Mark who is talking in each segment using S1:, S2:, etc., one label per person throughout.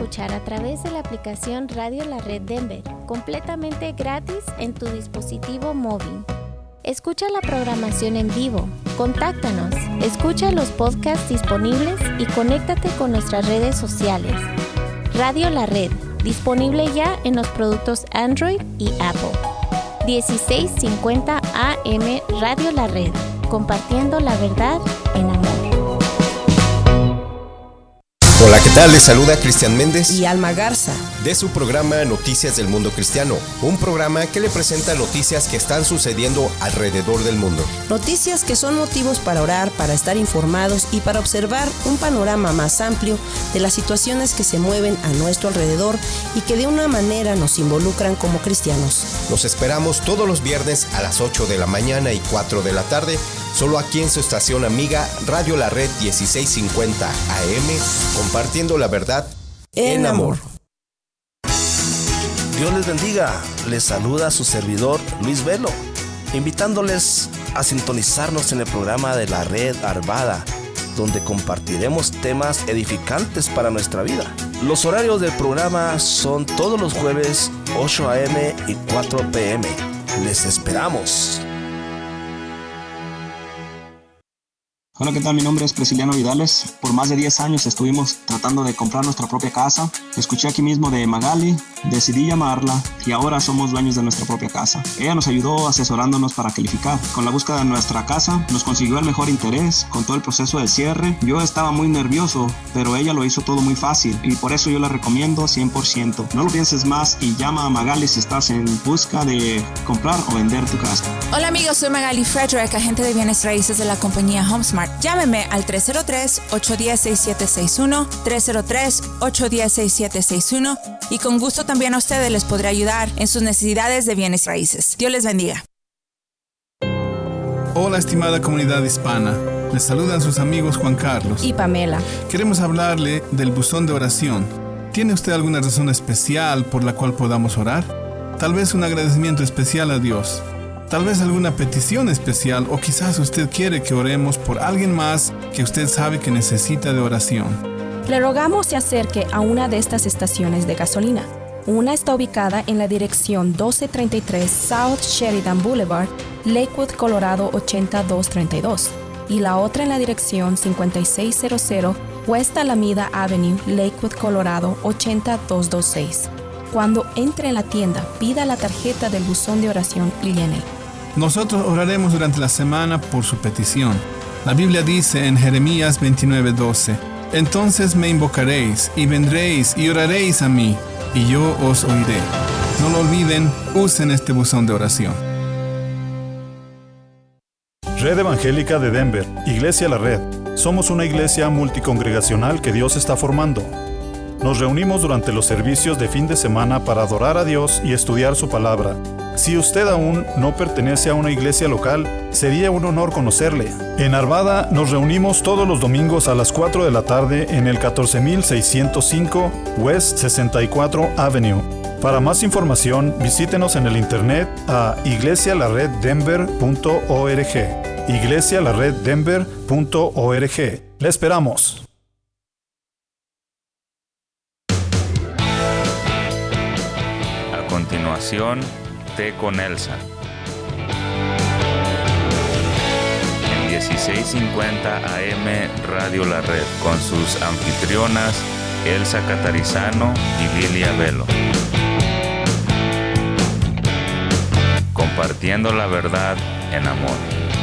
S1: escuchar a través de la aplicación Radio La Red Denver, completamente gratis en tu dispositivo móvil. Escucha la programación en vivo, contáctanos, escucha los podcasts disponibles y conéctate con nuestras redes sociales. Radio La Red, disponible ya en los productos Android y Apple. 1650 AM Radio La Red, compartiendo la verdad en amor.
S2: Hola, ¿qué tal? Les saluda Cristian Méndez
S3: y Alma Garza
S2: de su programa Noticias del Mundo Cristiano, un programa que le presenta noticias que están sucediendo alrededor del mundo.
S3: Noticias que son motivos para orar, para estar informados y para observar un panorama más amplio de las situaciones que se mueven a nuestro alrededor y que de una manera nos involucran como cristianos.
S2: Los esperamos todos los viernes a las 8 de la mañana y 4 de la tarde, solo aquí en su estación amiga Radio La Red 1650 AM, compartiendo la verdad en amor.
S4: Dios les bendiga, les saluda su servidor Luis Velo, invitándoles a sintonizarnos en el programa de la Red Arvada, donde compartiremos temas edificantes para nuestra vida. Los horarios del programa son todos los jueves 8 a.m. y 4 p.m. Les esperamos.
S5: Hola, ¿qué tal? Mi nombre es Prisciliano Vidales. Por más de 10 años estuvimos tratando de comprar nuestra propia casa. Escuché aquí mismo de Magali, decidí llamarla y ahora somos dueños de nuestra propia casa. Ella nos ayudó asesorándonos para calificar. Con la búsqueda de nuestra casa nos consiguió el mejor interés con todo el proceso del cierre. Yo estaba muy nervioso, pero ella lo hizo todo muy fácil y por eso yo la recomiendo 100%. No lo pienses más y llama a Magali si estás en busca de comprar o vender tu casa.
S6: Hola amigos, soy Magali Frederick, agente de bienes raíces de la compañía HomeSmart. Llámeme al 303-810-6761, 303-810-6761 y con gusto también a ustedes les podré ayudar en sus necesidades de bienes raíces. Dios les bendiga.
S7: Hola, estimada comunidad hispana. Les saludan sus amigos Juan Carlos
S3: y Pamela.
S7: Queremos hablarle del buzón de oración. ¿Tiene usted alguna razón especial por la cual podamos orar? Tal vez un agradecimiento especial a Dios. Tal vez alguna petición especial o quizás usted quiere que oremos por alguien más que usted sabe que necesita de oración.
S8: Le rogamos se acerque a una de estas estaciones de gasolina. Una está ubicada en la dirección 1233 South Sheridan Boulevard, Lakewood, Colorado 80232 y la otra en la dirección 5600 West Alameda Avenue, Lakewood, Colorado 80226. Cuando entre en la tienda, pida la tarjeta del buzón de oración y llénela.
S7: Nosotros oraremos durante la semana por su petición. La Biblia dice en Jeremías 29:12, entonces me invocaréis y vendréis y oraréis a mí, y yo os oiré. No lo olviden, usen este buzón de oración.
S9: Red Evangélica de Denver, Iglesia La Red. Somos una iglesia multicongregacional que Dios está formando. Nos reunimos durante los servicios de fin de semana para adorar a Dios y estudiar su palabra. Si usted aún no pertenece a una iglesia local, sería un honor conocerle. En Arvada nos reunimos todos los domingos a las 4 de la tarde en el 14605 West 64 Avenue. Para más información, visítenos en el internet a iglesialareddenver.org. iglesialareddenver.org. ¡Le esperamos!
S10: A continuación, Té con Elsa. En 1650 AM Radio La Red, con sus anfitrionas Elsa Catarizano y Lilia Velo. Compartiendo la verdad en amor.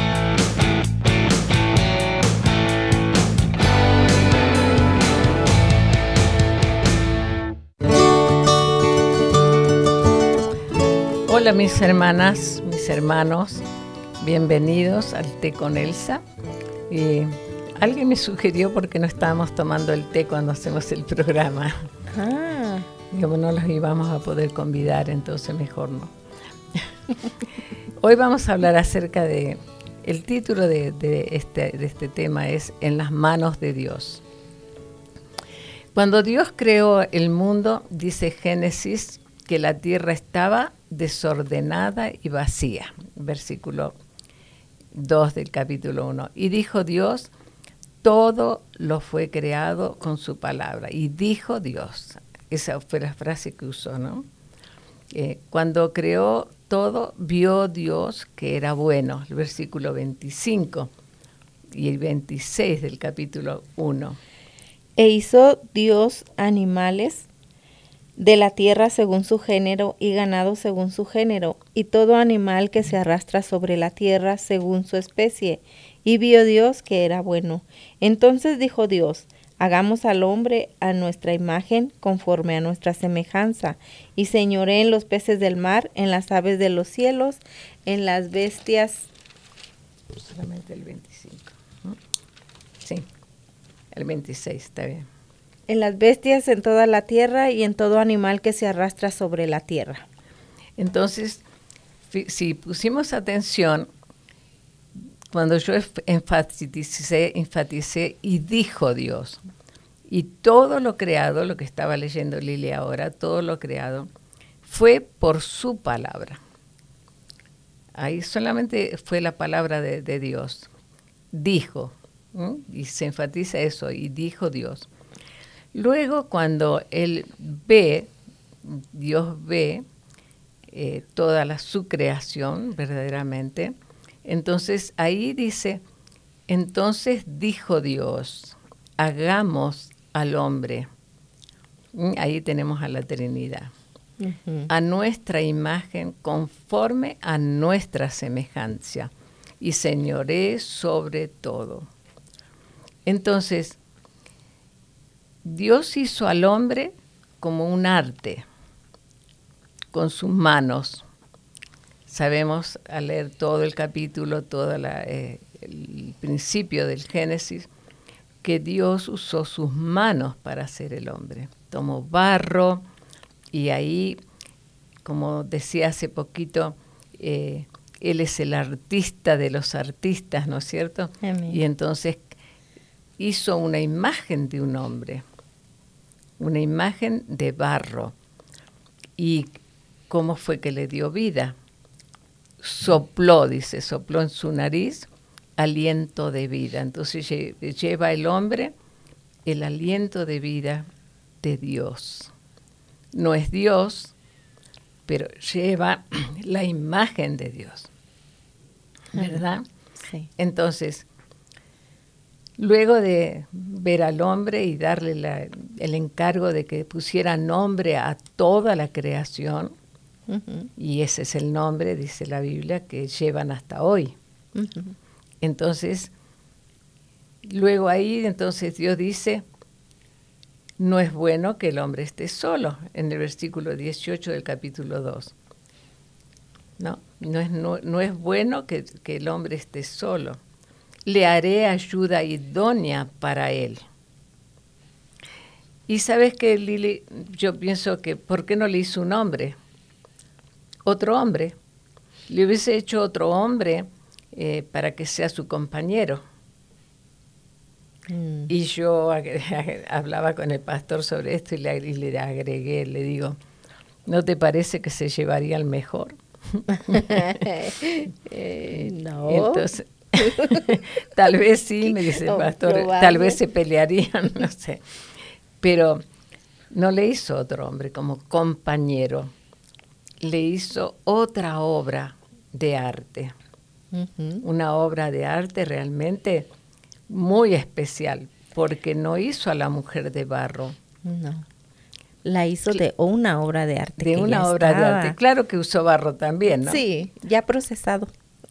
S11: Hola mis hermanas, mis hermanos, bienvenidos al Té con Elsa. Y alguien me sugirió porque no estábamos tomando el té cuando hacemos el programa. Y como no los íbamos a poder convidar, entonces mejor no. Hoy vamos a hablar acerca de, el título de este tema es En las manos de Dios. Cuando Dios creó el mundo, dice Génesis, que la tierra estaba desordenada y vacía. Versículo 2 del capítulo 1. Y dijo Dios, todo lo fue creado con su palabra. Y dijo Dios, esa fue la frase que usó, ¿no? Cuando creó todo, vio Dios que era bueno, el versículo 25 y el 26 del capítulo 1.
S1: E hizo Dios animales de la tierra según su género y ganado según su género, y todo animal que se arrastra sobre la tierra según su especie. Y vio Dios que era bueno. Entonces dijo Dios, hagamos al hombre a nuestra imagen, conforme a nuestra semejanza, y señoree en los peces del mar, en las aves de los cielos, en las bestias.
S11: Solamente el 25. Sí, el 26, está bien.
S1: En las bestias, en toda la tierra y en todo animal que se arrastra sobre la tierra.
S11: Entonces, si pusimos atención, cuando yo enfaticé y dijo Dios, y todo lo creado, lo que estaba leyendo Lili ahora, todo lo creado, fue por su palabra. Ahí solamente fue la palabra de Dios. Dijo, y se enfatiza eso, y dijo Dios. Luego, cuando Dios ve toda su creación verdaderamente, entonces ahí dice, entonces dijo Dios, hagamos al hombre. Ahí tenemos a la Trinidad. Uh-huh. A nuestra imagen, conforme a nuestra semejanza, y señoree sobre todo. Entonces, Dios hizo al hombre como un arte, con sus manos. Sabemos al leer todo el capítulo, todo el principio del Génesis, que Dios usó sus manos para hacer el hombre. Tomó barro y ahí, como decía hace poquito, Él es el artista de los artistas, ¿no es cierto? Amén. Y entonces hizo una imagen de un hombre, una imagen de barro. ¿Y cómo fue que le dio vida? Sopló en su nariz aliento de vida. Entonces lleva el hombre el aliento de vida de Dios. No es Dios, pero lleva la imagen de Dios, ¿verdad? Sí. Entonces, luego de ver al hombre y darle el encargo de que pusiera nombre a toda la creación, uh-huh. Y ese es el nombre, dice la Biblia, que llevan hasta hoy. Uh-huh. Entonces, luego ahí, entonces Dios dice, no es bueno que el hombre esté solo, en el versículo 18 del capítulo 2. No es bueno que el hombre esté solo. Le haré ayuda idónea para él. Y sabes que, Lili, yo pienso que, ¿por qué no le hizo un hombre? Otro hombre. Le hubiese hecho otro hombre para que sea su compañero. Y yo hablaba con el pastor sobre esto y le agregué, le digo, ¿no te parece que se llevaría el mejor?
S1: No.
S11: Entonces, tal vez sí, me dice el pastor, tal vez se pelearían, no sé. Pero no le hizo otro hombre como compañero, le hizo otra obra de arte. Uh-huh. Una obra de arte realmente muy especial, porque no hizo a la mujer de barro.
S1: No. La hizo de una obra de arte.
S11: De una obra de arte. Claro que usó barro también, ¿no?
S1: Sí, ya procesado.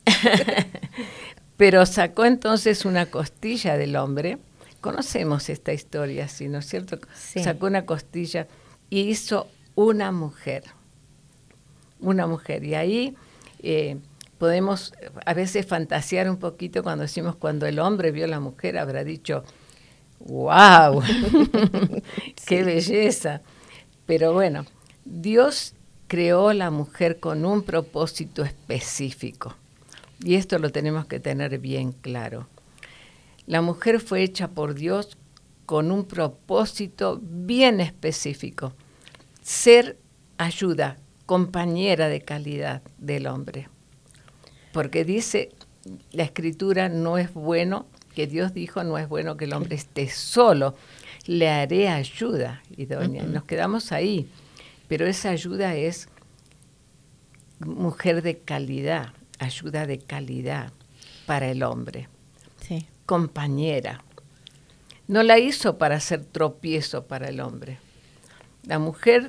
S11: Pero sacó entonces una costilla del hombre. Conocemos esta historia, ¿sí? ¿No es cierto? Sí. Sacó una costilla y hizo una mujer. Una mujer. Y ahí podemos a veces fantasear un poquito cuando decimos, cuando el hombre vio a la mujer, habrá dicho, ¡wow! ¡Qué belleza! Pero bueno, Dios creó a la mujer con un propósito específico. Y esto lo tenemos que tener bien claro. La mujer fue hecha por Dios con un propósito bien específico. Ser ayuda, compañera de calidad del hombre. Porque dice la Escritura, no es bueno que Dios dijo, no es bueno que el hombre esté solo, le haré ayuda idónea. Nos quedamos ahí, pero esa ayuda es mujer de calidad, ayuda de calidad para el hombre.
S1: Sí.
S11: Compañera. No la hizo para hacer tropiezo para el hombre. La mujer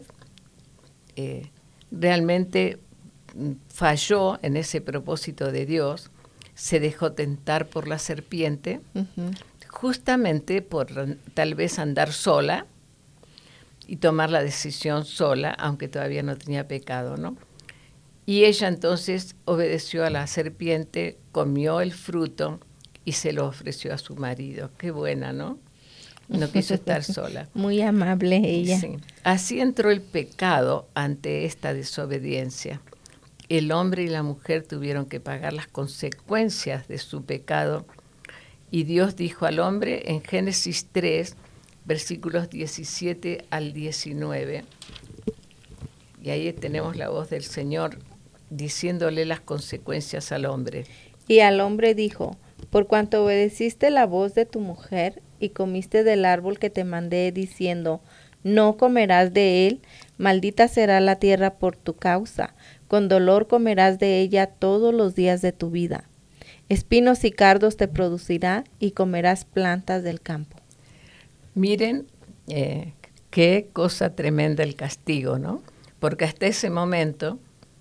S11: realmente falló en ese propósito de Dios, se dejó tentar por la serpiente, justamente por tal vez andar sola y tomar la decisión sola, aunque todavía no tenía pecado, ¿no? Y ella entonces obedeció a la serpiente, comió el fruto y se lo ofreció a su marido. Qué buena, ¿no? No quiso estar sola.
S1: Muy amable ella.
S11: Sí. Así entró el pecado ante esta desobediencia. El hombre y la mujer tuvieron que pagar las consecuencias de su pecado. Y Dios dijo al hombre en Génesis 3, versículos 17 al 19. Y ahí tenemos la voz del Señor diciéndole las consecuencias al hombre.
S1: Y al hombre dijo: por cuanto obedeciste la voz de tu mujer y comiste del árbol que te mandé diciendo, no comerás de él, maldita será la tierra por tu causa, con dolor comerás de ella todos los días de tu vida. Espinos y cardos te producirá y comerás plantas del campo.
S11: Miren qué cosa tremenda el castigo, ¿no? Porque hasta ese momento,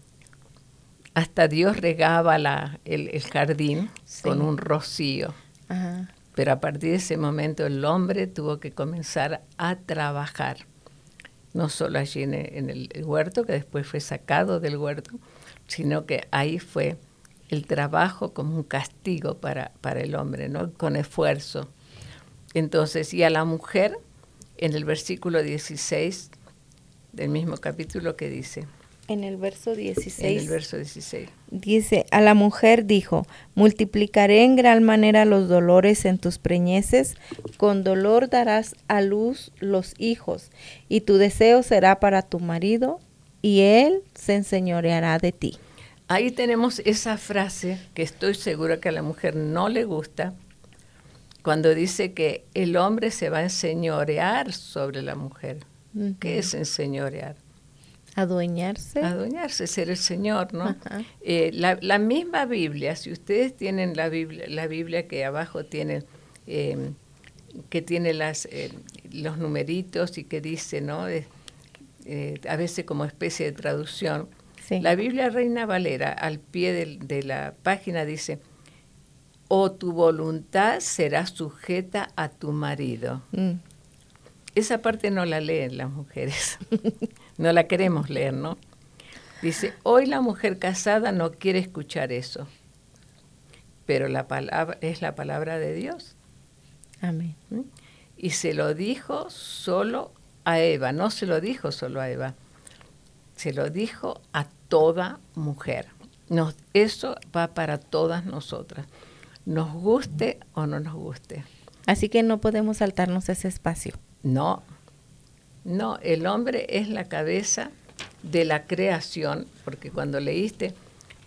S11: hasta Dios regaba el jardín con un rocío.
S1: Ajá.
S11: Pero a partir de ese momento el hombre tuvo que comenzar a trabajar. No solo allí en el huerto, que después fue sacado del huerto, sino que ahí fue el trabajo como un castigo para el hombre, ¿no? Con esfuerzo. Entonces, y a la mujer, en el versículo 16 del mismo capítulo, que dice...
S1: En el verso 16.
S11: En el verso 16.
S1: Dice, a la mujer dijo, multiplicaré en gran manera los dolores en tus preñeces, con dolor darás a luz los hijos, y tu deseo será para tu marido, y él se enseñoreará de ti.
S11: Ahí tenemos esa frase que estoy segura que a la mujer no le gusta, cuando dice que el hombre se va a enseñorear sobre la mujer. ¿Qué es enseñorear?
S1: Adueñarse.
S11: Adueñarse, ser el Señor, ¿no? La misma Biblia, si ustedes tienen la Biblia que abajo tiene, que tiene los numeritos y que dice, ¿no? A veces como especie de traducción.
S1: Sí.
S11: La Biblia Reina Valera, al pie de la página dice, o tu voluntad será sujeta a tu marido. Esa parte no la leen las mujeres. No la queremos leer, ¿no? Dice, hoy la mujer casada no quiere escuchar eso, pero la palabra es la palabra de Dios.
S1: Amén.
S11: Y se lo dijo solo a Eva, no se lo dijo solo a Eva, se lo dijo a toda mujer. Eso va para todas nosotras, nos guste o no nos guste.
S1: Así que no podemos saltarnos ese espacio.
S11: No, el hombre es la cabeza de la creación, porque cuando leíste,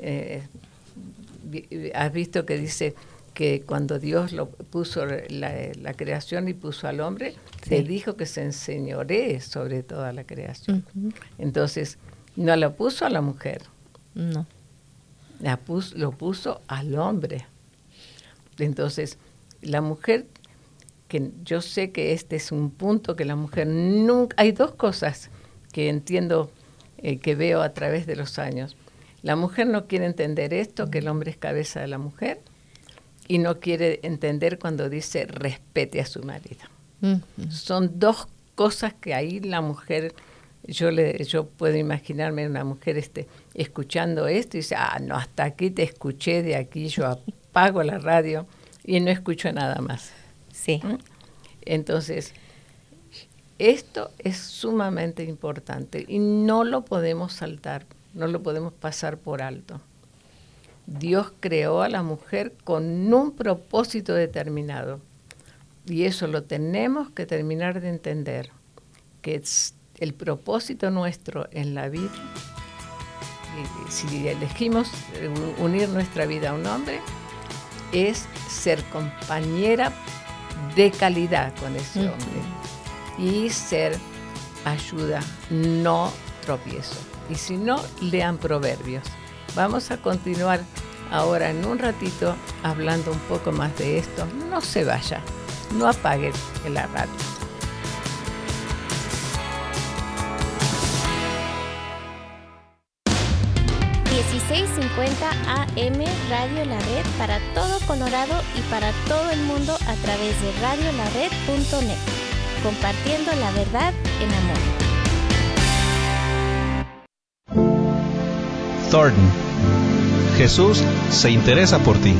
S11: has visto que dice que cuando Dios lo puso la creación y puso al hombre, sí, le dijo que se enseñoree sobre toda la creación. Entonces, no lo puso a la mujer.
S1: No.
S11: Lo puso al hombre. Entonces, la mujer, que yo sé que este es un punto que la mujer nunca... Hay dos cosas que entiendo, que veo a través de los años. La mujer no quiere entender esto, que el hombre es cabeza de la mujer, y no quiere entender cuando dice respete a su marido. Son dos cosas que ahí la mujer... Yo puedo imaginarme una mujer escuchando esto y dice, no, hasta aquí te escuché, de aquí yo apago la radio y no escucho nada más.
S1: Sí.
S11: Entonces, esto es sumamente importante y no lo podemos saltar, no lo podemos pasar por alto. Dios creó a la mujer con un propósito determinado y eso lo tenemos que terminar de entender, que es el propósito nuestro en la vida. Si elegimos unir nuestra vida a un hombre, es ser compañera de calidad con ese hombre y ser ayuda, no tropiezo. Y si no, lean Proverbios. Vamos a continuar ahora en un ratito hablando un poco más de esto. No se vaya, no apague la radio.
S1: AM Radio La Red para todo Colorado y para todo el mundo a través de radiolared.net, compartiendo la verdad en amor.
S12: Thornton. Jesús se interesa por ti.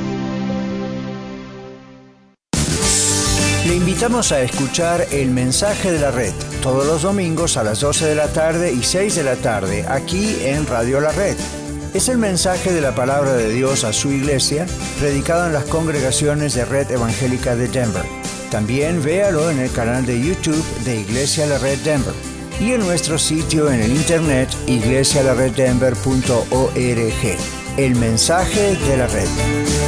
S13: Le invitamos a escuchar El Mensaje de la Red todos los domingos a las 12 de la tarde y 6 de la tarde aquí en Radio La Red. Es el mensaje de la palabra de Dios a su iglesia, predicado en las congregaciones de Red Evangélica de Denver. También véalo en el canal de YouTube de Iglesia La Red Denver y en nuestro sitio en el internet iglesialareddenver.org. El mensaje de la red.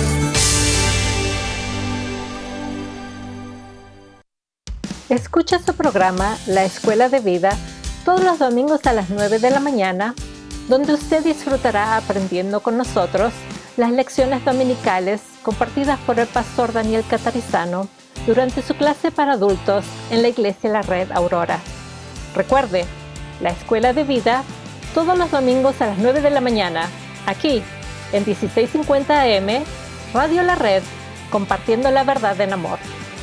S14: Escucha su programa La Escuela de Vida todos los domingos a las 9 de la mañana, donde usted disfrutará aprendiendo con nosotros las lecciones dominicales compartidas por el pastor Daniel Catarizano durante su clase para adultos en la Iglesia La Red Aurora. Recuerde, La Escuela de Vida todos los domingos a las 9 de la mañana, aquí en 1650 AM, Radio La Red, compartiendo la verdad en amor.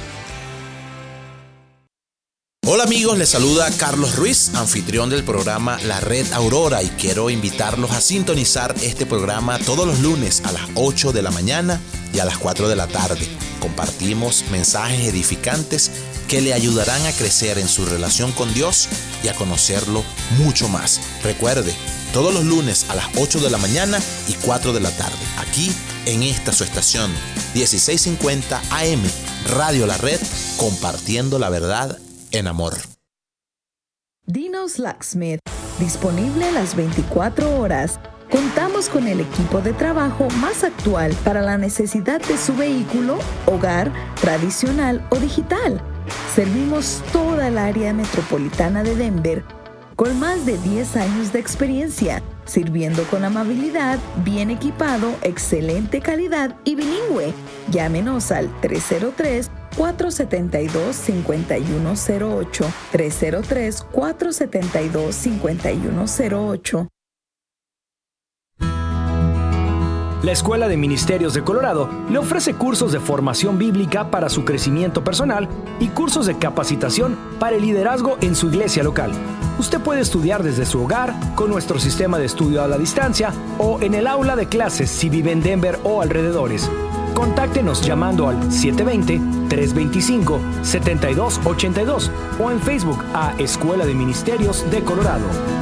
S15: Hola amigos, les saluda Carlos Ruiz, anfitrión del programa La Red Aurora, y quiero invitarlos a sintonizar este programa todos los lunes a las 8 de la mañana y a las 4 de la tarde. Compartimos mensajes edificantes que le ayudarán a crecer en su relación con Dios y a conocerlo mucho más. Recuerde, todos los lunes a las 8 de la mañana y 4 de la tarde, aquí en esta su estación 1650 AM, Radio La Red, compartiendo la verdad en amor.
S16: Dino's Locksmith, disponible las 24 horas. Contamos con el equipo de trabajo más actual para la necesidad de su vehículo, hogar, tradicional o digital. Servimos toda el área metropolitana de Denver con más de 10 años de experiencia, sirviendo con amabilidad, bien equipado, excelente calidad y bilingüe. Llámenos al 303-472-5108, 303-472-5108.
S17: La Escuela de Ministerios de Colorado le ofrece cursos de formación bíblica para su crecimiento personal y cursos de capacitación para el liderazgo en su iglesia local. Usted puede estudiar desde su hogar con nuestro sistema de estudio a la distancia o en el aula de clases si vive en Denver o alrededores. Contáctenos llamando al 720-325-7282 o en Facebook a Escuela de Ministerios de Colorado.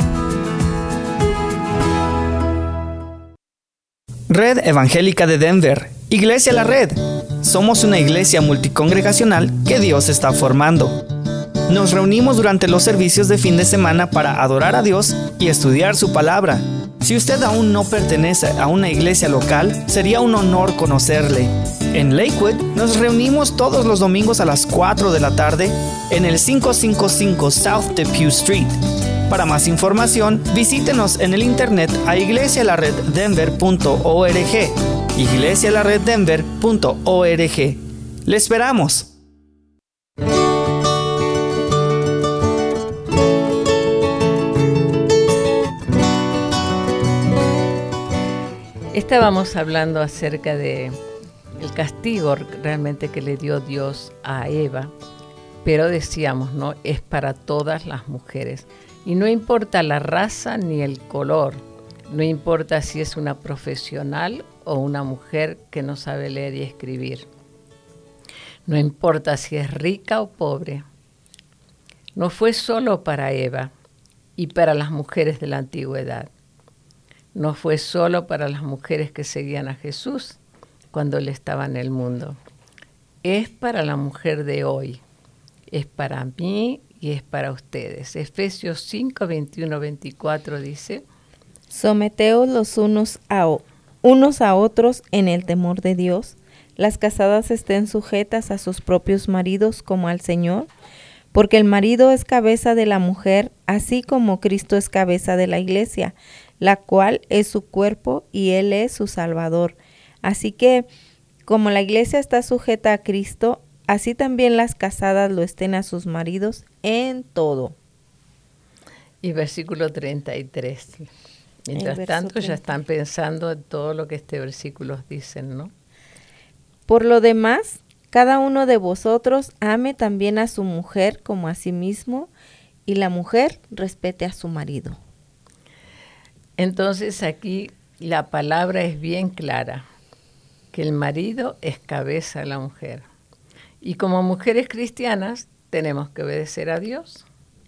S18: Red Evangélica de Denver, Iglesia La Red. Somos una iglesia multicongregacional que Dios está formando. Nos reunimos durante los servicios de fin de semana para adorar a Dios y estudiar su palabra. Si usted aún no pertenece a una iglesia local, sería un honor conocerle. En Lakewood nos reunimos todos los domingos a las 4 de la tarde en el 555 South Depew Street. Para más información, visítenos en el internet a iglesialareddenver.org, iglesialareddenver.org. ¡Le esperamos!
S11: Estábamos hablando acerca de el castigo realmente que le dio Dios a Eva, pero decíamos, ¿no? Es para todas las mujeres. Y no importa la raza ni el color, no importa si es una profesional o una mujer que no sabe leer y escribir. No importa si es rica o pobre. No fue solo para Eva y para las mujeres de la antigüedad. No fue solo para las mujeres que seguían a Jesús cuando Él estaba en el mundo. Es para la mujer de hoy. Es para mí y es para ustedes. Efesios 5, 21, 24 dice:
S19: Someteos los unos a otros en el temor de Dios. las casadas estén sujetas a sus propios maridos como al Señor, porque el marido es cabeza de la mujer, así como Cristo es cabeza de la iglesia, la cual es su cuerpo y Él es su Salvador. Así que, como la iglesia está sujeta a Cristo, así también las casadas lo estén a sus maridos en todo.
S11: Y versículo 33. Mientras tanto, ya están pensando en todo lo que este versículo dicen, ¿no?
S19: Por lo demás, cada uno de vosotros ame también a su mujer como a sí mismo, y la mujer respete a su marido.
S11: Entonces aquí la palabra es bien clara, que el marido es cabeza de la mujer. Y como mujeres cristianas tenemos que obedecer a Dios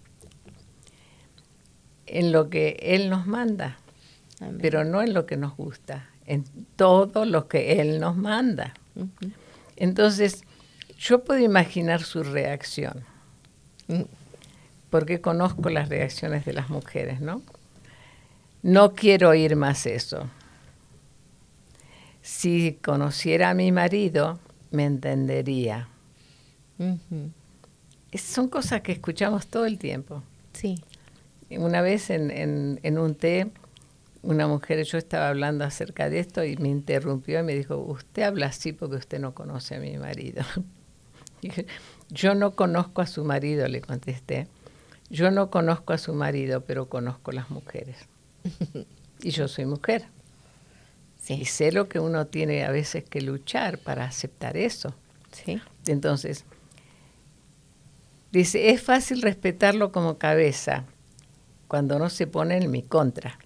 S11: en lo que Él nos manda. Amén. Pero no en lo que nos gusta, en todo lo que Él nos manda. Uh-huh. Entonces, yo puedo imaginar su reacción, porque conozco las reacciones de las mujeres, ¿no? No quiero oír más eso. Si conociera a mi marido, me entendería. Uh-huh. Son cosas que escuchamos todo el tiempo.
S19: Sí.
S11: Una vez en un té, una mujer, yo estaba hablando acerca de esto y me interrumpió y me dijo, usted habla así porque usted no conoce a mi marido. Yo no conozco a su marido, le contesté. Yo no conozco a su marido, pero conozco las mujeres. Y yo soy mujer. Sí. Y sé lo que uno tiene a veces que luchar para aceptar eso.
S19: Sí.
S11: Entonces, dice, es fácil respetarlo como cabeza cuando no se pone en mi contra.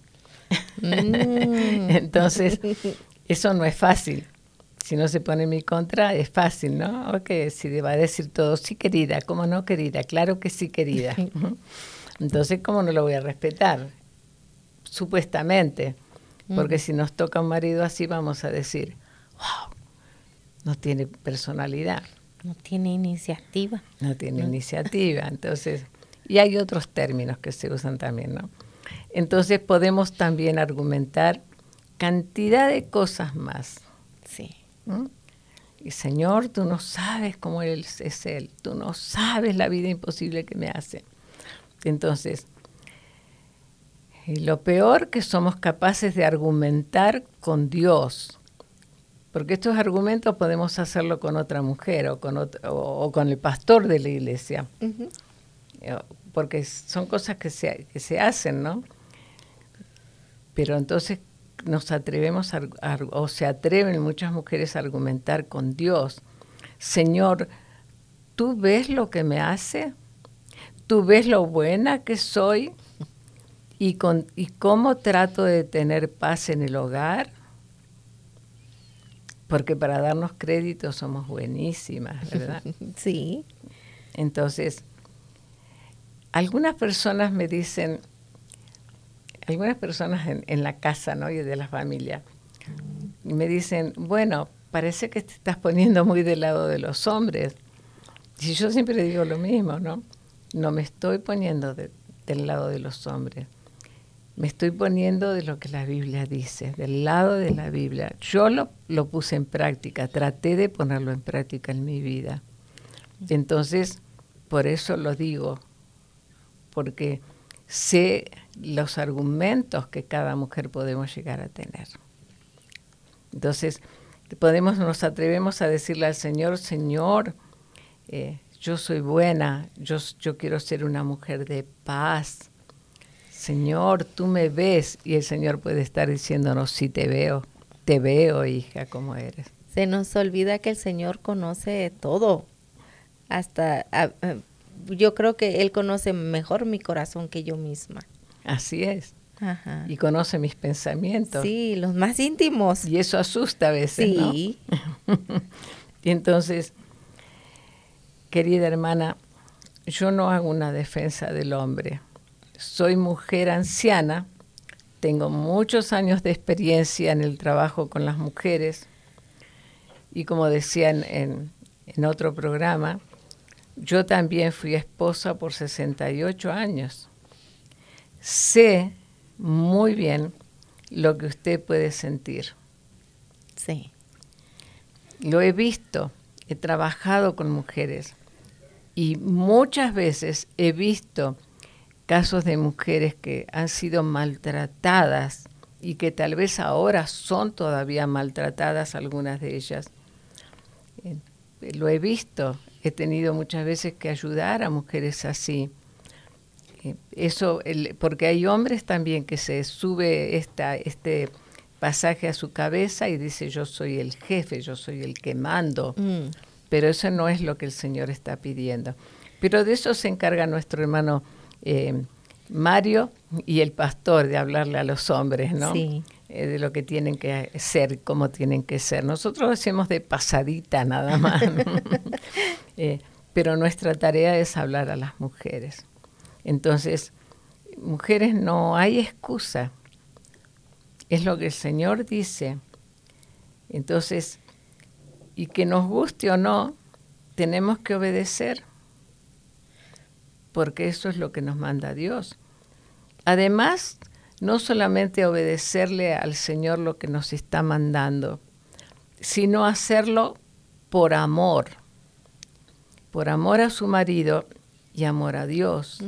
S11: Entonces, eso no es fácil. Si no se pone en mi contra, es fácil, ¿no? Ok, si va a decir todo, sí, querida, ¿cómo no, querida? Claro que sí, querida. Entonces, ¿cómo no lo voy a respetar? Supuestamente. Porque si nos toca un marido así, vamos a decir, wow, no tiene personalidad.
S19: No tiene iniciativa.
S11: No tiene iniciativa. Entonces, y hay otros términos que se usan también, ¿no? Entonces podemos también argumentar cantidad de cosas más.
S19: Sí.
S11: ¿Mm? Y Señor, tú no sabes cómo Él es Él. Tú no sabes la vida imposible que me hace. Entonces, y lo peor que somos capaces de argumentar con Dios. Porque estos argumentos podemos hacerlo con otra mujer o con el pastor de la iglesia. Uh-huh. Porque son cosas que se hacen, ¿no? Pero entonces nos atrevemos o se atreven muchas mujeres a argumentar con Dios. Señor, ¿tú ves lo que me hace? ¿Tú ves lo buena que soy? ¿Y cómo trato de tener paz en el hogar? Porque para darnos crédito somos buenísimas, ¿verdad?
S19: Sí.
S11: Entonces, algunas personas me dicen, algunas personas en la casa, ¿no? Y de la familia, me dicen, bueno, parece que te estás poniendo muy del lado de los hombres. Y yo siempre digo lo mismo, ¿no? No me estoy poniendo del lado de los hombres. Me estoy poniendo de lo que la Biblia dice, del lado de la Biblia. Yo lo puse en práctica, traté de ponerlo en práctica en mi vida. Entonces, por eso lo digo, porque sé los argumentos que cada mujer podemos llegar a tener. Entonces, nos atrevemos a decirle al Señor, Señor, yo soy buena, yo quiero ser una mujer de paz. Señor, tú me ves, y el Señor puede estar diciéndonos, sí te veo, hija, como eres.
S19: Se nos olvida que el Señor conoce todo, hasta, yo creo que Él conoce mejor mi corazón que yo misma.
S11: Así es.
S19: Ajá.
S11: Y conoce mis pensamientos.
S19: Sí, los más íntimos.
S11: Y eso asusta a veces,
S19: sí.
S11: ¿no? Y entonces, querida hermana, yo no hago una defensa del hombre. Soy mujer anciana, tengo muchos años de experiencia en el trabajo con las mujeres y como decía en otro programa, yo también fui esposa por 68 años. Sé muy bien lo que usted puede sentir.
S19: Sí.
S11: lo he visto, he trabajado con mujeres y muchas veces he visto casos de mujeres que han sido maltratadas y que tal vez ahora son todavía maltratadas algunas de ellas. Lo he visto, he tenido muchas veces que ayudar a mujeres así. Porque hay hombres también que se sube este pasaje a su cabeza y dice yo soy el jefe, yo soy el que mando. Pero eso no es lo que el Señor está pidiendo. Pero de eso se encarga nuestro hermano Mario y el pastor, de hablarle a los hombres, ¿no?
S19: Sí.
S11: De lo que tienen que ser, cómo tienen que ser. Nosotros hacemos de pasadita nada más. Pero nuestra tarea es hablar a las mujeres. Entonces, mujeres, no hay excusa. Es lo que el Señor dice. Entonces, y que nos guste o no, tenemos que obedecer. Porque eso es lo que nos manda Dios. Además, no solamente obedecerle al Señor lo que nos está mandando, sino hacerlo por amor a su marido y amor a Dios.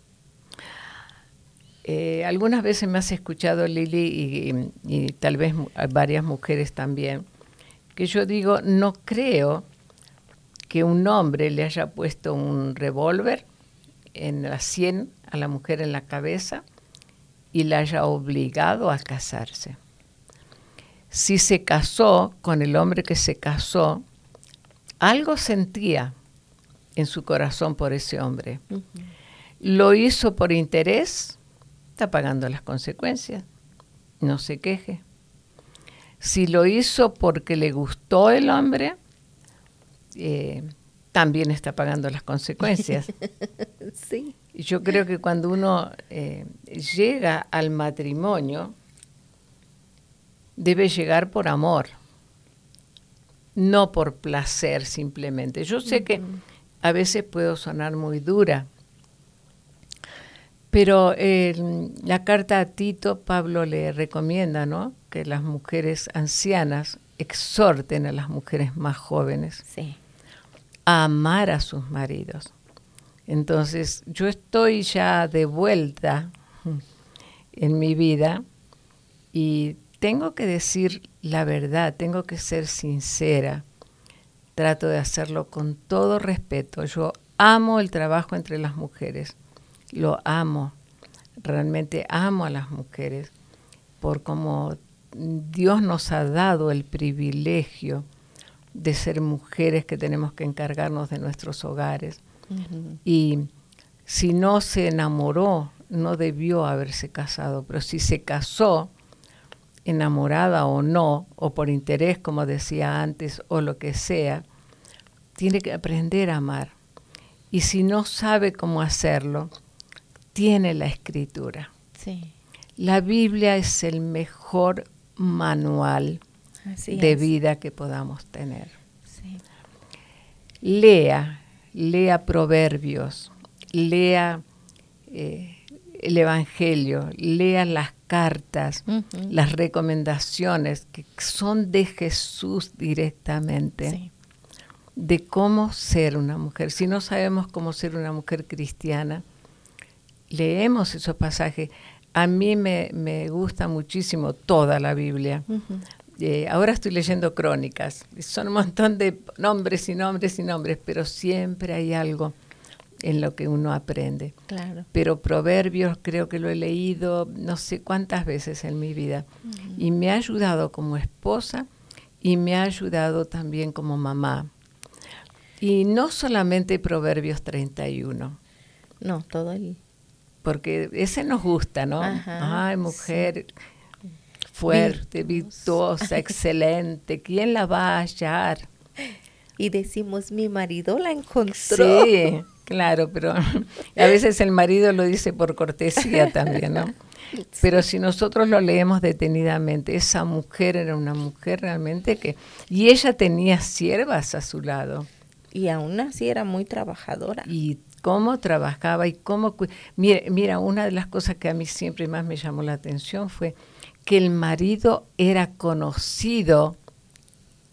S11: Algunas veces me has escuchado, Lili, y tal vez varias mujeres también, que yo digo, no creo que un hombre le haya puesto un revólver en la sien a la mujer en la cabeza y la haya obligado a casarse. Si se casó con el hombre que se casó, algo sentía en su corazón por ese hombre. Lo hizo por interés, está pagando las consecuencias, no se queje. Si lo hizo porque le gustó el hombre, también está pagando las consecuencias.
S19: Sí.
S11: Yo creo que cuando uno llega al matrimonio, debe llegar por amor, no por placer simplemente. Yo sé que a veces puedo sonar muy dura, pero la carta a Tito, Pablo le recomienda, ¿no?, que las mujeres ancianas exhorten a las mujeres más jóvenes a amar a sus maridos. Entonces, yo estoy ya de vuelta en mi vida y tengo que decir la verdad, tengo que ser sincera. Trato de hacerlo con todo respeto. Yo amo el trabajo entre las mujeres, lo amo, realmente amo a las mujeres por cómo Dios nos ha dado el privilegio de ser mujeres que tenemos que encargarnos de nuestros hogares. Y si no se enamoró, no debió haberse casado, pero si se casó, enamorada o no, o por interés, como decía antes, o lo que sea, tiene que aprender a amar. Y si no sabe cómo hacerlo, tiene la Escritura.
S19: Sí.
S11: La Biblia es el mejor manual de vida que podamos tener.
S19: Sí.
S11: Lea Proverbios, lea el Evangelio, lea las cartas, las recomendaciones que son de Jesús directamente, de cómo ser una mujer. Si no sabemos cómo ser una mujer cristiana, leemos esos pasajes. A mí me gusta muchísimo toda la Biblia. Ahora estoy leyendo Crónicas. Son un montón de nombres y nombres y nombres, pero siempre hay algo en lo que uno aprende.
S19: Claro.
S11: Pero Proverbios creo que lo he leído no sé cuántas veces en mi vida. Y me ha ayudado como esposa y me ha ayudado también como mamá. Y no solamente Proverbios 31.
S19: No, todo el...
S11: Porque ese nos gusta, ¿no?
S19: Ajá,
S11: ay, mujer fuerte, virtuosa, excelente. ¿Quién la va a hallar?
S19: Y decimos, mi marido la encontró.
S11: Sí, claro, pero a veces el marido lo dice por cortesía también, ¿no? Pero si nosotros lo leemos detenidamente, esa mujer era una mujer realmente que... Y ella tenía siervas a su lado.
S19: Y aún así era muy trabajadora.
S11: Y cómo trabajaba y cómo... Mira, una de las cosas que a mí siempre más me llamó la atención fue que el marido era conocido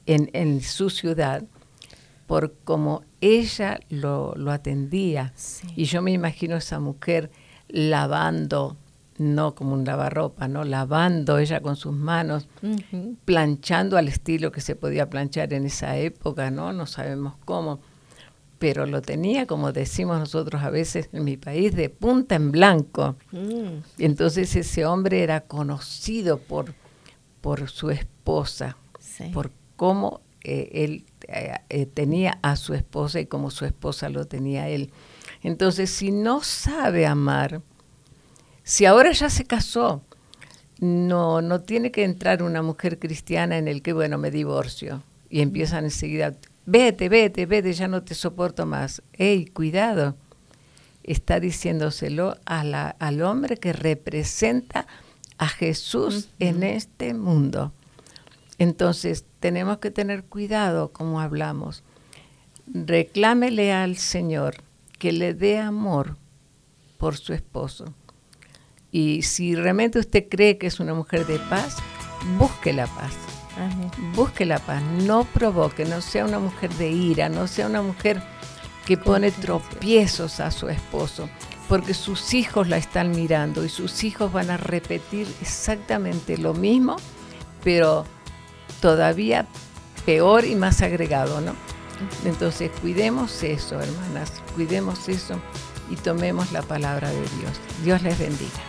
S11: en su ciudad por cómo ella lo atendía. Sí. Y yo me imagino a esa mujer lavando, no como un lavarropa, ¿no? Lavando ella con sus manos, planchando al estilo que se podía planchar en esa época, ¿no? No sabemos cómo, pero lo tenía, como decimos nosotros a veces en mi país, de punta en blanco. Entonces ese hombre era conocido por su esposa, sí, por cómo él tenía a su esposa y cómo su esposa lo tenía a él. Entonces, si no sabe amar, si ahora ya se casó, no tiene que entrar una mujer cristiana en el que, bueno, me divorcio, y empiezan enseguida, vete, ya no te soporto más. ¡Ey, cuidado! Está diciéndoselo al hombre que representa a Jesús en este mundo. Entonces, tenemos que tener cuidado como hablamos. Reclámele al Señor que le dé amor por su esposo. Y si realmente usted cree que es una mujer de paz, busque la paz. Amén. Busque la paz, no provoque, no sea una mujer de ira, no sea una mujer que pone tropiezos a su esposo, porque sus hijos la están mirando y sus hijos van a repetir exactamente lo mismo, pero todavía peor y más agregado, ¿no? Entonces cuidemos eso, hermanas, cuidemos eso y tomemos la palabra de Dios. Dios les bendiga.